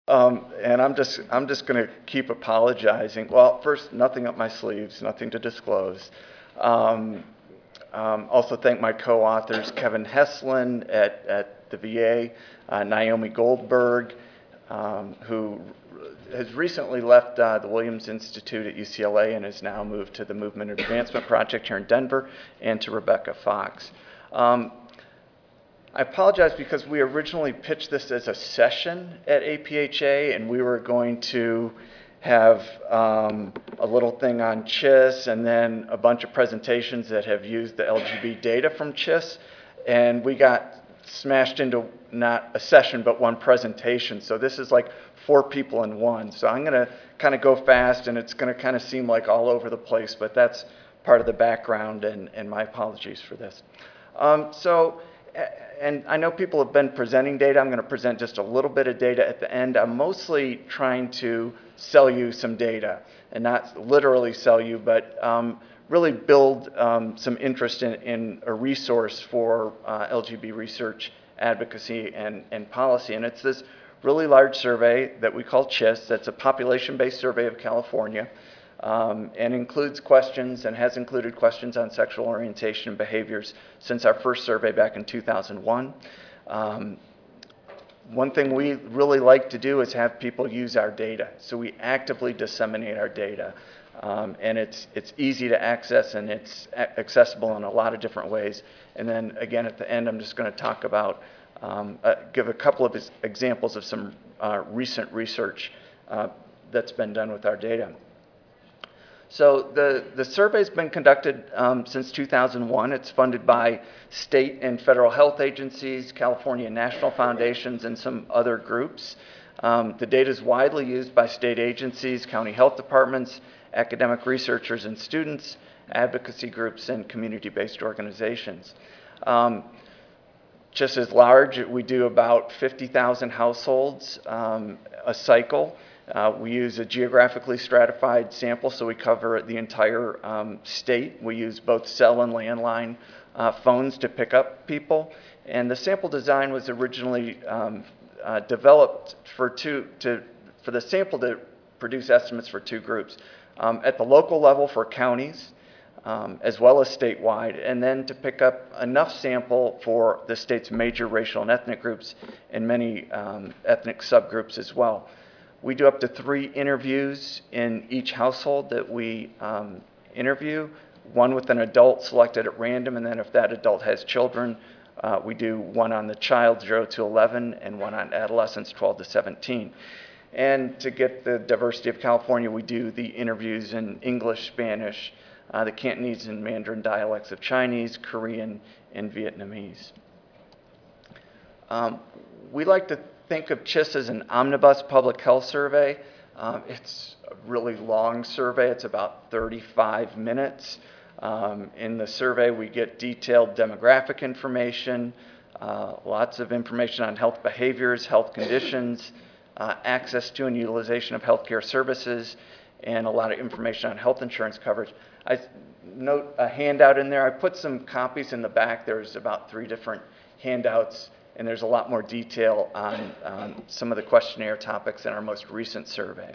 And I'm just going to keep apologizing. Well, first, nothing up my sleeves, nothing to disclose. Also thank my co-authors, Kevin Heslin at the VA, Naomi Goldberg, who has recently left the Williams Institute at UCLA and has now moved to the Movement Advancement Project here in Denver, and to Rebecca Fox. I apologize because we originally pitched this as a session at APHA, and we were going to have a little thing on CHIS and then a bunch of presentations that have used the LGB data from CHIS, and we got smashed into not a session but one presentation. So this is like 4 people in one. So I'm going to kind of go fast, and it's going to kind of seem like all over the place, but that's part of the background, and my apologies for this. And I know people have been presenting data. I'm going to present just a little bit of data at the end. I'm mostly trying to sell you some data, and not literally sell you, but really build some interest in a resource for LGB research, advocacy, and policy. And it's this really large survey that we call CHIS. That's a population-based survey of California, and includes questions and has included questions on sexual orientation and behaviors since our first survey back in 2001. One thing we really like to do is have people use our data. So we actively disseminate our data. And it's easy to access, and it's accessible in a lot of different ways. And then again, at the end, I'm just going to talk about, give a couple of examples of some recent research that's been done with our data. So the survey's been conducted since 2001. It's funded by state and federal health agencies, California national foundations, and some other groups. The data is widely used by state agencies, county health departments, academic researchers and students, advocacy groups, and community-based organizations. Just as large, we do about 50,000 households a cycle. We use a geographically stratified sample, so we cover the entire state. We use both cell and landline phones to pick up people. And the sample design was originally developed for the sample to produce estimates for 2 groups. At the local level for counties, as well as statewide, and then to pick up enough sample for the state's major racial and ethnic groups and many ethnic subgroups as well. We do up to 3 interviews in each household that we interview, one with an adult selected at random, and then if that adult has children, we do one on the child 0 to 11 and one on adolescents 12 to 17. And to get the diversity of California, we do the interviews in English, Spanish, the Cantonese and Mandarin dialects of Chinese, Korean, and Vietnamese. We like to think of CHIS as an omnibus public health survey. It's a really long survey. It's about 35 minutes. In the survey, we get detailed demographic information, lots of information on health behaviors, health conditions, access to and utilization of healthcare services, and a lot of information on health insurance coverage. I note a handout in there. I put some copies in the back. There's about 3 different handouts, and there's a lot more detail on some of the questionnaire topics in our most recent survey.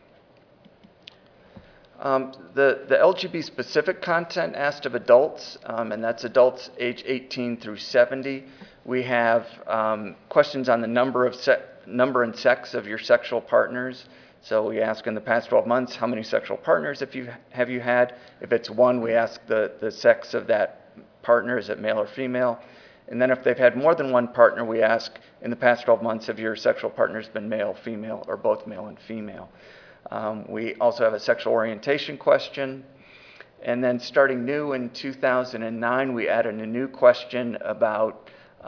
The LGB specific content asked of adults, and that's adults age 18 through 70. We have questions on the number and sex of your sexual partners. So we ask in the past 12 months, how many sexual partners have you had? If it's 1, we ask the sex of that partner, is it male or female? And then if they've had more than 1 partner, we ask in the past 12 months, have your sexual partners been male, female, or both male and female? We also have a sexual orientation question. And then starting new in 2009, we added a new question about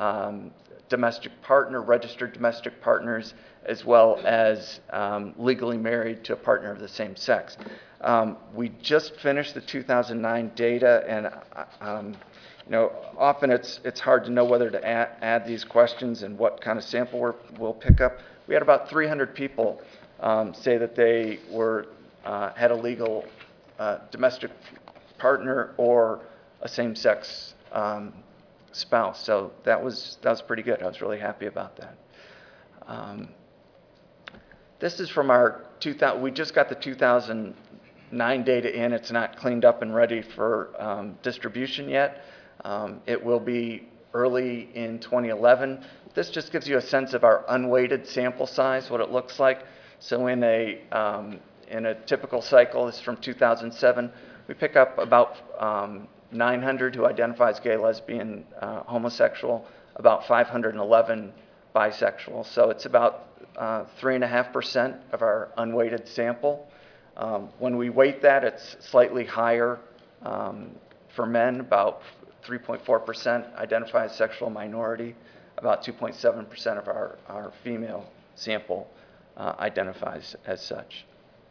registered domestic partners, as well as legally married to a partner of the same sex. We just finished the 2009 data, and often it's hard to know whether to add these questions and what kind of sample we'll pick up. We had about 300 people say that they had a legal domestic partner or a same-sex spouse. So that was pretty good. I was really happy about that. This is from our 2000, we just got the 2009 data in. It's not cleaned up and ready for distribution yet. It will be early in 2011. This just gives you a sense of our unweighted sample size, what it looks like. So in a typical cycle, this is from 2007, we pick up about 900 who identify as gay, lesbian, homosexual, about 511 bisexual. So it's about 3.5% of our unweighted sample. When we weight that, it's slightly higher for men, about 3.4% identify as sexual minority, about 2.7% of our female sample identifies as such.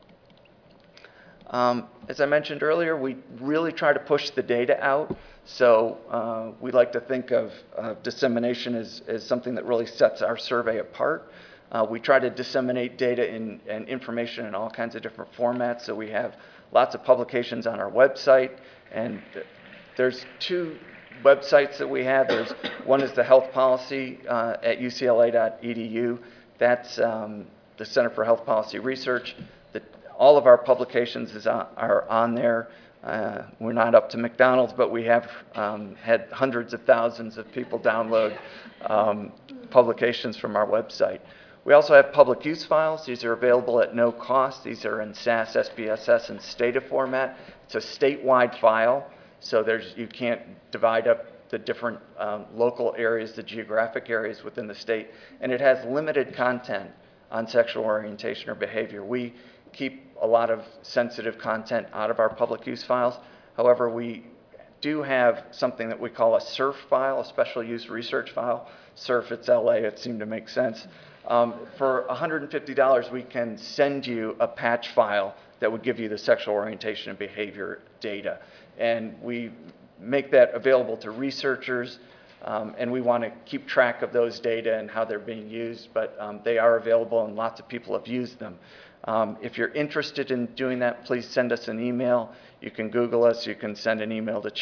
As I mentioned earlier, we really try to push the data out. So we like to think of dissemination as something that really sets our survey apart. We try to disseminate data and information in all kinds of different formats. So we have lots of publications on our website, and there's two websites that we have. One is the health policy at ucla.edu. That's the Center for Health Policy Research. All of our publications are on there. We're not up to McDonald's, but we have had hundreds of thousands of people download publications from our website. We also have public use files. These are available at no cost. These are in SAS, SPSS, and STATA format. It's a statewide file, so you can't divide up the different local areas, the geographic areas within the state, and it has limited content on sexual orientation or behavior. We keep a lot of sensitive content out of our public use files. However, we do have something that we call a SURF file, a special use research file. SURF, it's LA, it seemed to make sense. For $150, we can send you a patch file that would give you the sexual orientation and behavior data. And we make that available to researchers, and we want to keep track of those data and how they're being used, but they are available and lots of people have used them. If you're interested in doing that, please send us an email. You can Google us. You can send an email to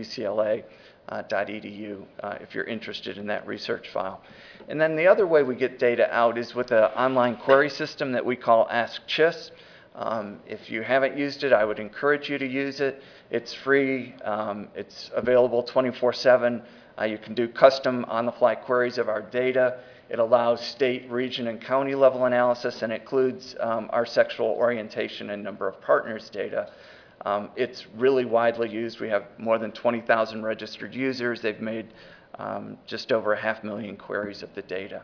chis@ucla.edu if you're interested in that research file. And then the other way we get data out is with an online query system that we call Ask CHIS. If you haven't used it, I would encourage you to use it. It's free. It's available 24/7. You can do custom on-the-fly queries of our data. It allows state, region, and county level analysis, and includes our sexual orientation and number of partners data. It's really widely used. We have more than 20,000 registered users. They've made just over 500,000 queries of the data.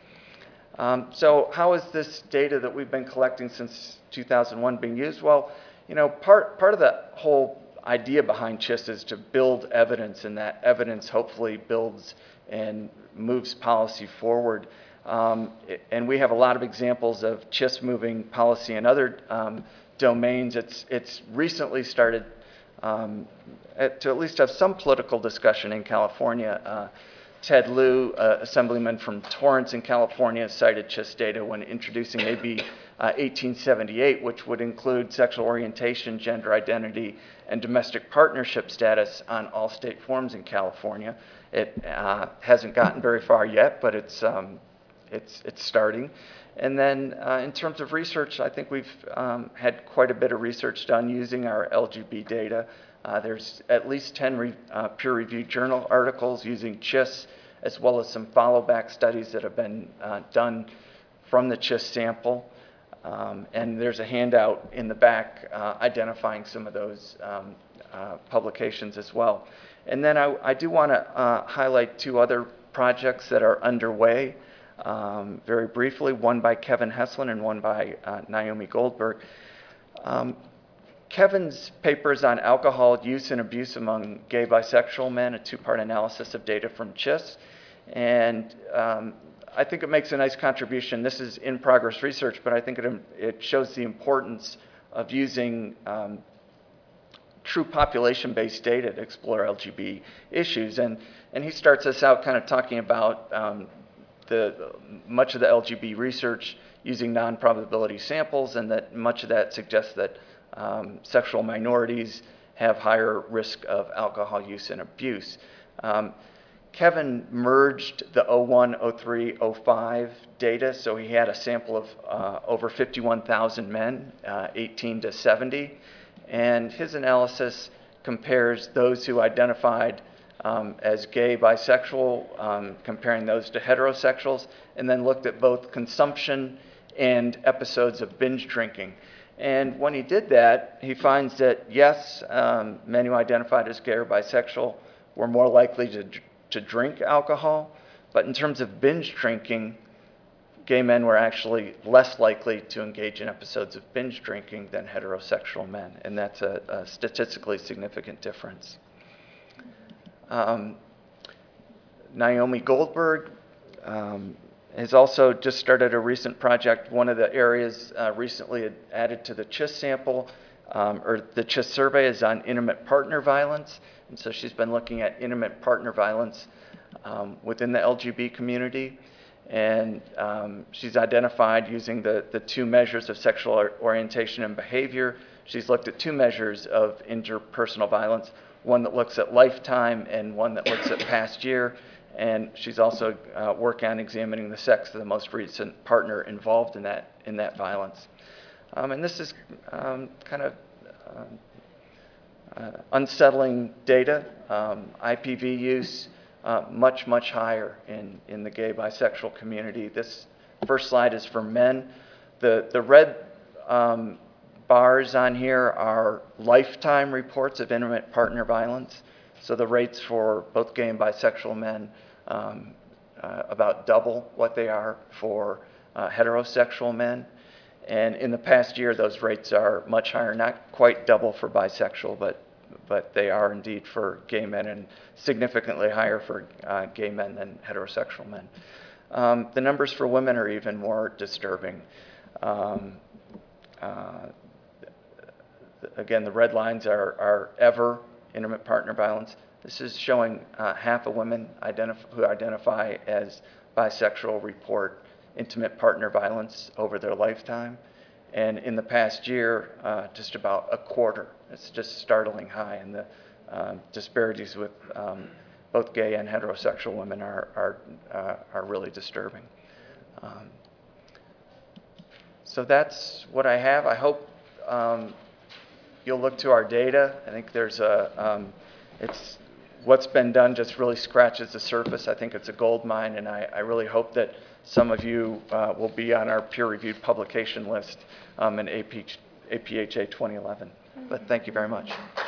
So how is this data that we've been collecting since 2001 being used? Well, you know, part of the whole idea behind CHIS is to build evidence, and that evidence hopefully builds and moves policy forward. And we have a lot of examples of CHIS moving policy in other domains. It's recently started to at least have some political discussion in California. Ted Lieu, assemblyman from Torrance in California, cited CHIS data when introducing AB 1878, which would include sexual orientation, gender identity, and domestic partnership status on all state forms in California. It hasn't gotten very far yet, but it's starting. And then in terms of research, I think we've had quite a bit of research done using our LGB data. There's at least 10 peer-reviewed journal articles using CHIS, as well as some follow-back studies that have been done from the CHIS sample. And there's a handout in the back identifying some of those publications as well. And then I do want to highlight two other projects that are underway very briefly, one by Kevin Heslin and one by Naomi Goldberg. Kevin's paper is on alcohol use and abuse among gay bisexual men, a two-part analysis of data from CHIS. And I think it makes a nice contribution. This is in-progress research, but I think it shows the importance of using true population-based data to explore LGB issues. And he starts us out kind of talking about much of the LGB research using non-probability samples, and that much of that suggests that sexual minorities have higher risk of alcohol use and abuse. Kevin merged the 01, 03, 05 data, so he had a sample of over 51,000 men, 18 to 70, and his analysis compares those who identified as gay, bisexual, comparing those to heterosexuals, and then looked at both consumption and episodes of binge drinking. And when he did that, he finds that, yes, men who identified as gay or bisexual were more likely to drink alcohol, but in terms of binge drinking, gay men were actually less likely to engage in episodes of binge drinking than heterosexual men, and that's a statistically significant difference. Naomi Goldberg has also just started a recent project. One of the areas recently added to the CHIS sample, or the CHIS survey, is on intimate partner violence. And so she's been looking at intimate partner violence within the LGB community. And she's identified, using the two measures of sexual orientation and behavior, she's looked at two measures of interpersonal violence, one that looks at lifetime and one that looks at past year. And she's also working on examining the sex of the most recent partner involved in that violence. And this is kind of unsettling data. IPV use much, much higher in the gay bisexual community. This first slide is for men. The red bars on here are lifetime reports of intimate partner violence. So the rates for both gay and bisexual men about double what they are for heterosexual men. And in the past year, those rates are much higher, not quite double for bisexual, but they are indeed for gay men, and significantly higher for gay men than heterosexual men. The numbers for women are even more disturbing. Again, the red lines are ever intimate partner violence. This is showing half of women who identify as bisexual report intimate partner violence over their lifetime. And in the past year, just about a quarter. It's just startling high, and the disparities with both gay and heterosexual women are really disturbing. So that's what I have. I hope you'll look to our data. I think there's it's what's been done just really scratches the surface. I think it's a gold mine, and I really hope that some of you will be on our peer-reviewed publication list in APHA 2011. But thank you very much.